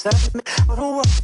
Set me on a walk.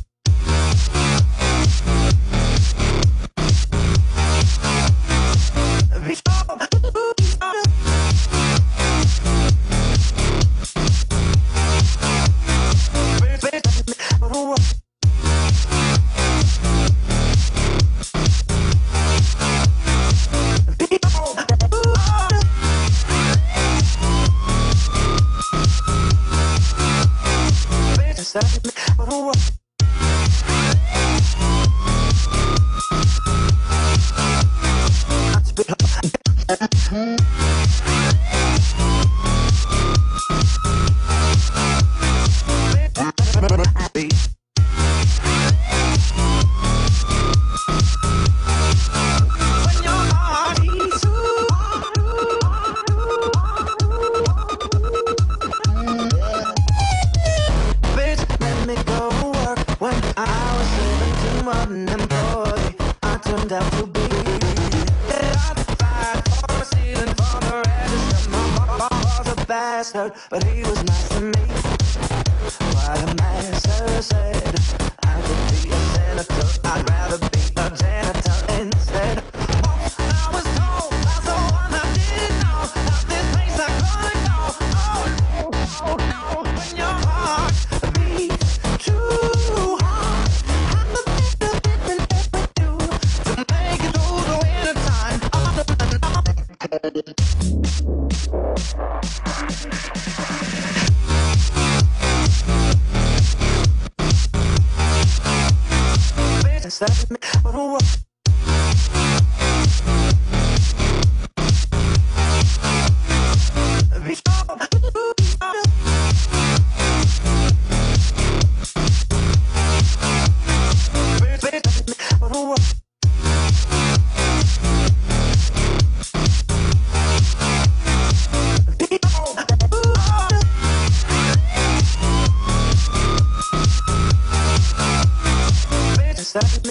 But he was nice to me. What a master said, I could be a senator, I'd rather be a janitor instead. Oh, I was told by someone I didn't know that this place I couldn't go. Oh, no, when your heart beats too hard, I'm a bit with you to make it through the winter time. Set me on a walk. Set me